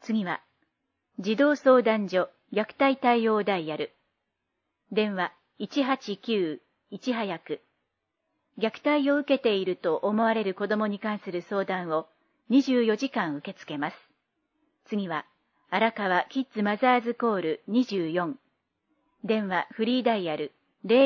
次は、児童相談所虐待対応ダイヤル。電話189-いち早く。虐待を受けていると思われる子供に関する相談を24時間受け付けます。次は、荒川キッズマザーズコール24。電話フリーダイヤル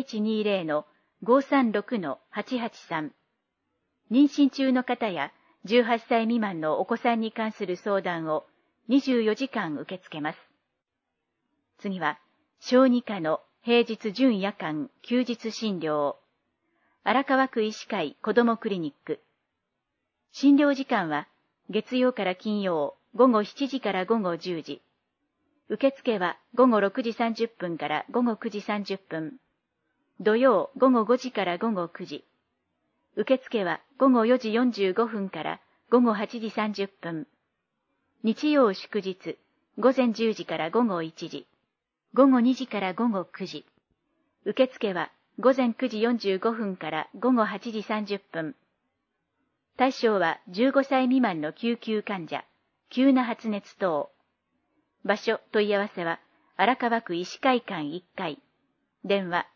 0120-536-883。妊娠中の方や18歳未満のお子さんに関する相談を24時間受け付けます。次は、小児科の平日準夜間休日診療。荒川区医師会子どもクリニック。診療時間は月曜から金曜午後7時から午後10時。受付は午後6時30分から午後9時30分。土曜午後5時から午後9時。受付は午後4時45分から午後8時30分。日曜祝日、午前10時から午後1時。午後2時から午後9時。受付は午前9時45分から午後8時30分。対象は15歳未満の救急患者、急な発熱等。場所問い合わせは荒川区医師会館1階。電話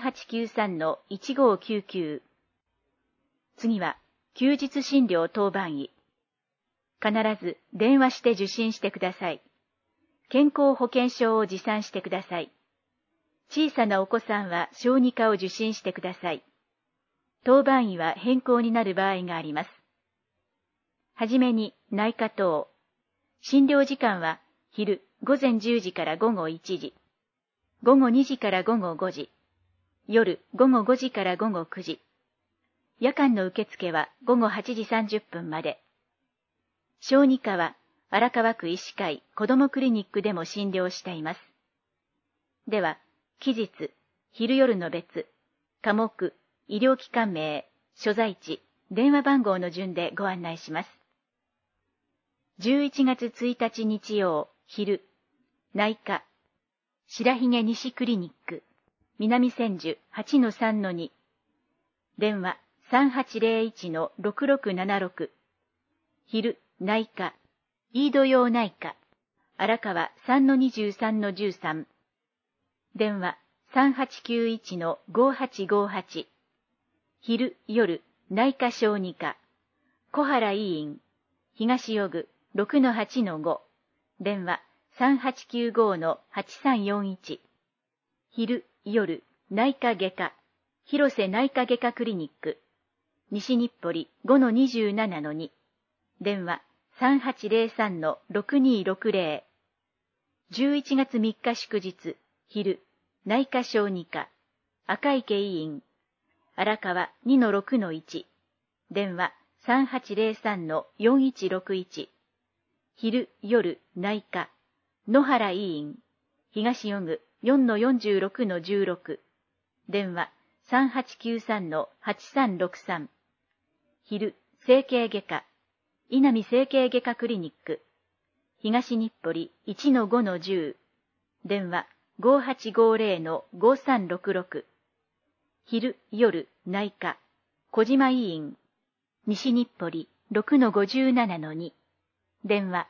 3893-1599。次は休日診療当番医。必ず電話して受診してください。健康保険証を持参してください。小さなお子さんは小児科を受診してください。当番医は変更になる場合があります。はじめに内科等。診療時間は昼午前10時から午後1時。午後2時から午後5時。夜午後5時から午後9時。夜間の受付は午後8時30分まで。小児科は荒川区医師会子どもクリニックでも診療しています。では、期日、昼夜の別、科目、医療機関名、所在地、電話番号の順でご案内します。11月1日日曜、昼、内科、白髭西クリニック、南千住 8-3-2、電話3801-6676、昼、内科、イード用内科、荒川 3-23-13、電話3891-5858、昼、夜、内科小児科、小原医院、東予具 6-8-5、電話3895-8341、昼、夜、内科外科、広瀬内科外科クリニック、西日暮里 5-27-2、電話3803-6260、11月3日祝日、昼、内科小児科、赤池医院、荒川 2-6-1、電話3803-4161、昼、夜、内科、野原医院、東予具 4-46-16、電話3893-8363、昼、整形外科、稲見整形外科クリニック、東日暮里 1-5-10、電話5850-5366、昼、夜、内科、小島医院、西日暮里 6-57-2、電話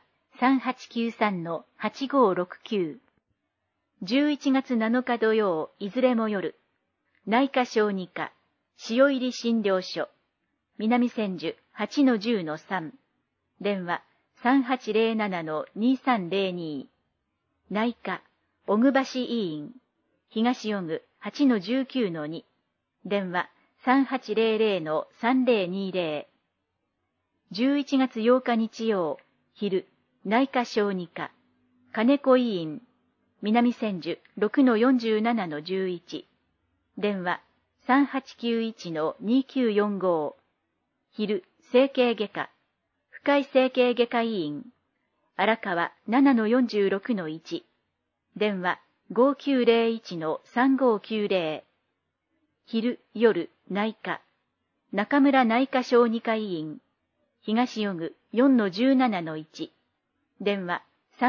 3893-8569、11月7日土曜、いずれも夜、内科小児科、塩入り診療所、南千住 8-10-3、電話3807-2302、内科、小久橋医院、東予具 8-19-2、電話3800-3020、11月8日日曜、昼、内科小児科、金子医院、南千住 6-47-11、電話3891-2945、昼、整形外科、深井整形外科医院、荒川 7-46-1、電話5901-3590、昼、夜、内科、中村内科小児科医院、東予具 4-17-1、電話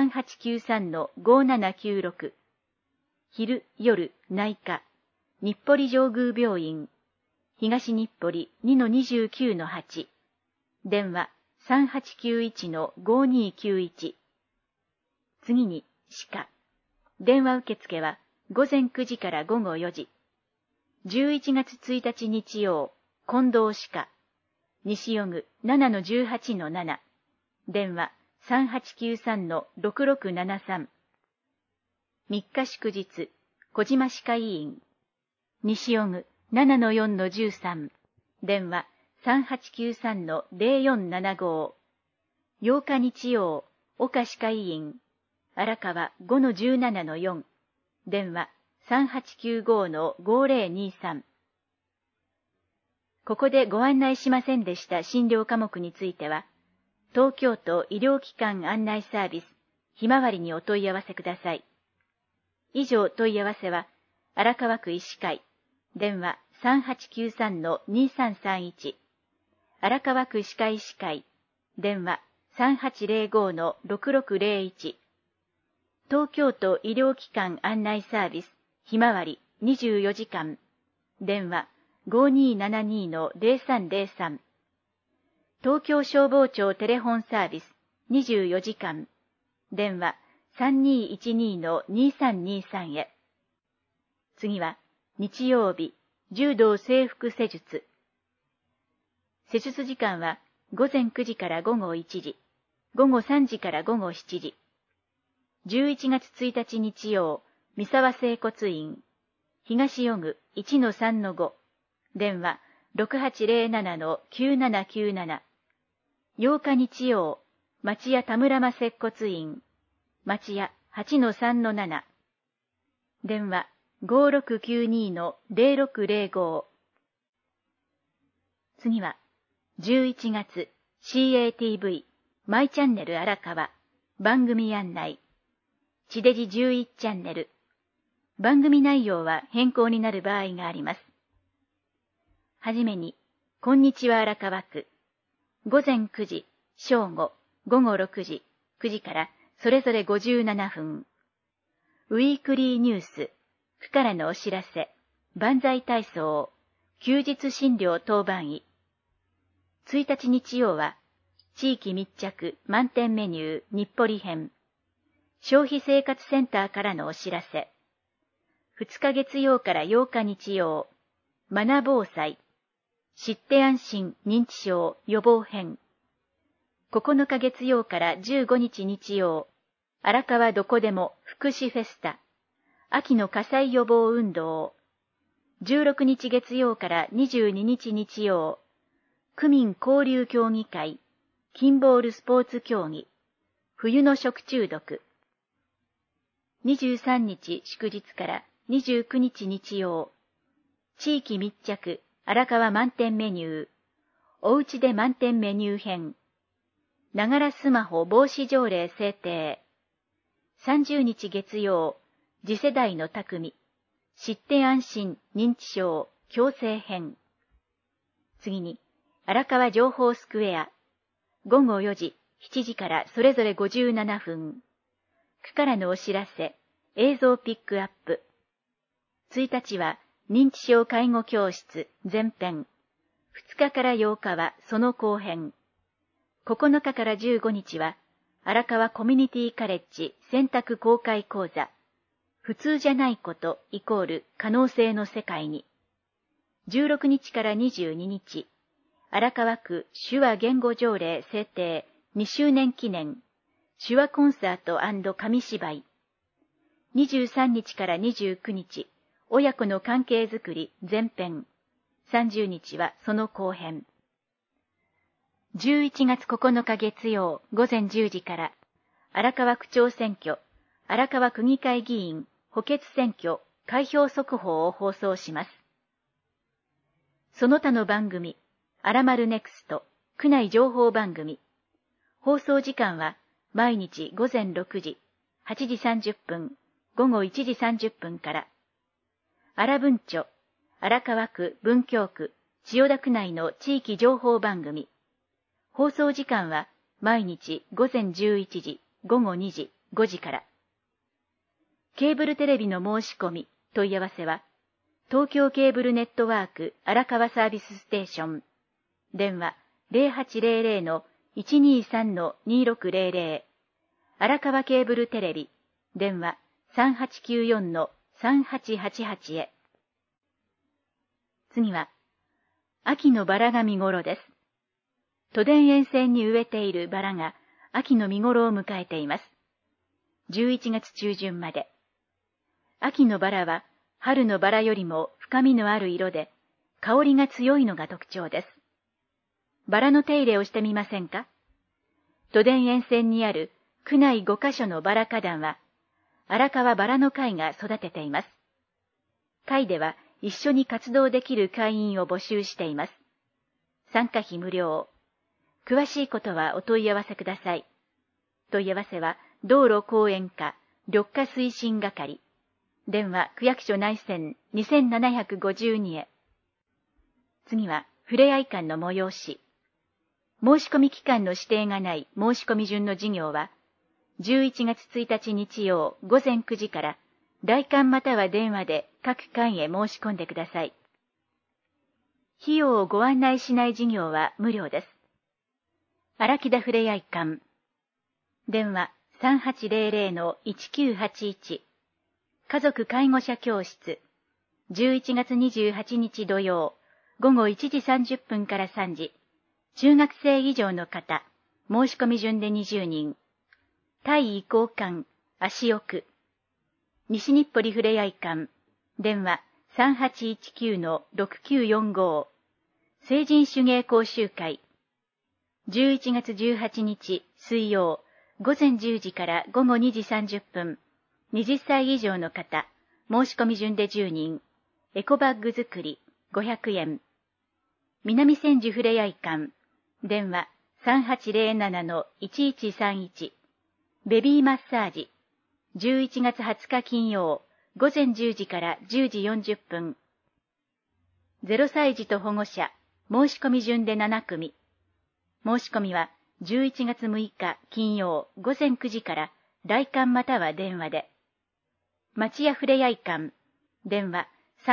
3893-5796、昼、夜、内科、日暮里上宮病院、東日暮里 2-29-8、電話3891-5291、 次に歯科。電話受付は午前9時から午後4時。11月1日日曜、近藤歯科。西予具 7-18-7。電話 3893-6673。3日祝日、小島歯科医院。西予具 7-4-13。電話 3893-0475。8日日曜、岡歯科医院。荒川 5-17-4。電話 3895-5023。ここでご案内しませんでした診療科目については、東京都医療機関案内サービス、ひまわりにお問い合わせください。以上問い合わせは、荒川区医師会、電話 3893-2331。荒川区歯科医師会、電話 3805-6601。東京都医療機関案内サービス、ひまわり24時間、電話 5272-0303。東京消防庁テレホンサービス24時間、電話 3212-2323 へ。次は、日曜日、柔道整復施術。施術時間は、午前9時から午後1時、午後3時から午後7時。11月1日日曜、三沢整骨院、東予具 1-3-5、電話 6807-9797。8日日曜、町屋田村間接骨院、町屋 8-3-7、電話 5692-0605。次は、11月 CATV マイチャンネル荒川番組案内。地デジ11チャンネル。番組内容は変更になる場合があります。はじめに、こんにちは荒川区。午前9時、正午、午後6時、9時からそれぞれ57分。ウィークリーニュース、区からのお知らせ、万歳体操、休日診療当番医。1日日曜は、地域密着満点メニュー日暮里編。消費生活センターからのお知らせ。2日月曜から8日日曜、マナ防災、知って安心認知症予防編。9日月曜から15日日曜、荒川どこでも福祉フェスタ、秋の火災予防運動。16日月曜から22日日曜、区民交流協議会、キンボールスポーツ競技、冬の食中毒。23日祝日から29日日曜、地域密着荒川満点メニュー、おうちで満点メニュー編、ながらスマホ防止条例制定。30日月曜、次世代の匠、知って安心認知症矯正編。次に、荒川情報スクエア、午後4時、7時からそれぞれ57分。区からのお知らせ、映像ピックアップ。1日は認知症介護教室前編。2日から8日はその後編。9日から15日は荒川コミュニティカレッジ選択公開講座。普通じゃないことイコール可能性の世界に。16日から22日、荒川区手話言語条例制定2周年記念。手話コンサート&紙芝居。23日から29日、親子の関係づくり前編。30日はその後編。11月9日月曜午前10時から、荒川区長選挙、荒川区議会議員補欠選挙開票速報を放送します。その他の番組、あらまるネクスト、区内情報番組。放送時間は、毎日午前6時、8時30分、午後1時30分から。荒文町、荒川区文京区、千代田区内の地域情報番組。放送時間は、毎日午前11時、午後2時、5時から。ケーブルテレビの申し込み、問い合わせは、東京ケーブルネットワーク荒川サービスステーション。電話 0800-123-2600。 荒川ケーブルテレビ、電話 3894-3888 へ。次は、秋のバラが見頃です。都電沿線に植えているバラが秋の見頃を迎えています。11月中旬まで。秋のバラは春のバラよりも深みのある色で、香りが強いのが特徴です。バラの手入れをしてみませんか？都電沿線にある区内5カ所のバラ花壇は、荒川バラの会が育てています。会では一緒に活動できる会員を募集しています。参加費無料。詳しいことはお問い合わせください。問い合わせは、道路公園課緑化推進係。電話区役所内線2752へ。次は、ふれあい館の催し。申し込み期間の指定がない申し込み順の事業は、11月1日日曜午前9時から来館または電話で各館へ申し込んでください。費用をご案内しない事業は無料です。荒木田ふれあい館。電話 3800-1981。家族介護者教室。11月28日土曜、午後1時30分から3時。中学生以上の方、申し込み順で20人。対移行館、足奥。西日暮里ふれあい館。電話 3819-6945。成人手芸講習会。11月18日水曜、午前10時から午後2時30分。20歳以上の方、申し込み順で10人。エコバッグ作り、500円。南千住ふれあい館。電話 3807-1131。ベビーマッサージ。11月20日金曜、午前10時から10時40分。0歳児と保護者、申し込み順で7組。申し込みは11月6日金曜午前9時から来館または電話で。町屋ふれあい館。電話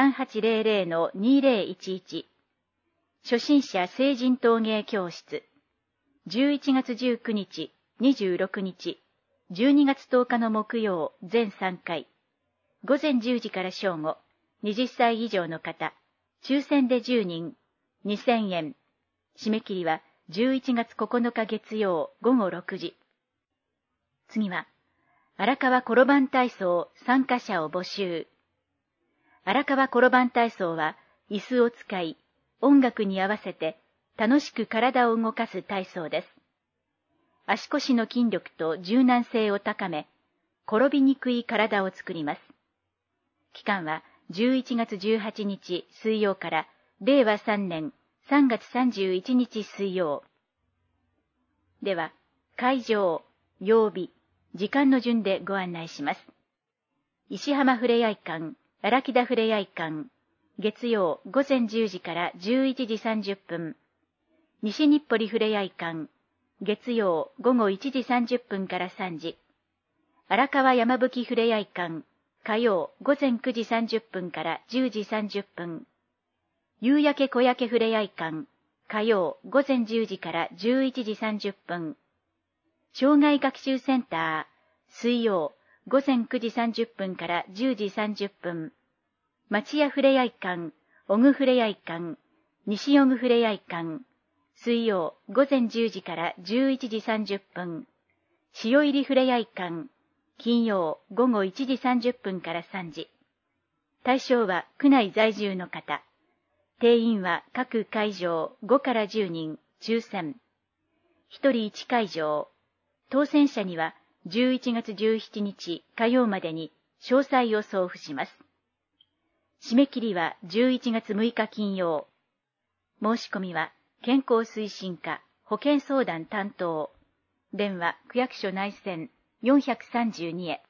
3800-2011。初心者成人陶芸教室。11月19日、26日、12月10日の木曜全3回。午前10時から正午、20歳以上の方、抽選で10人、2000円。締め切りは11月9日月曜午後6時。次は、荒川転ばん体操参加者を募集。荒川転ばん体操は、椅子を使い、音楽に合わせて楽しく体を動かす体操です。足腰の筋力と柔軟性を高め、転びにくい体を作ります。期間は11月18日水曜から令和3年3月31日水曜。では、会場、曜日、時間の順でご案内します。石浜ふれあい館、荒木田ふれあい館、月曜午前10時から11時30分。西日暮里ふれあい館、月曜午後1時30分から3時。荒川山吹ふれあい館、火曜午前9時30分から10時30分。夕焼け小焼けふれあい館、火曜午前10時から11時30分。障害学習センター、水曜午前9時30分から10時30分。町屋ふれあい館、小具ふれあい館、西小具ふれあい館、水曜午前10時から11時30分。潮入りふれあい館、金曜午後1時30分から3時。対象は区内在住の方。定員は各会場5から10人、抽選。1人1会場。当選者には11月17日火曜までに詳細を送付します。締め切りは11月6日金曜。申し込みは健康推進課保健相談担当。電話区役所内線432へ。